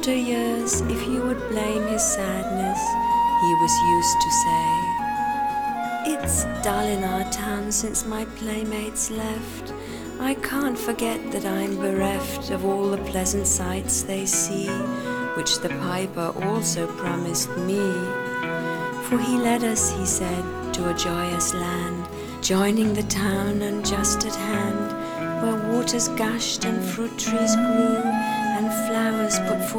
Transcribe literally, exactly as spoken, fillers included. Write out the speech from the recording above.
after years, if you would blame his sadness, he was used to say, "It's dull in our town since my playmates left. I can't forget that I'm bereft of all the pleasant sights they see, which the piper also promised me. For he led us," he said, "to a joyous land, joining the town and just at hand, where waters gushed and fruit trees grew, and flowers put forth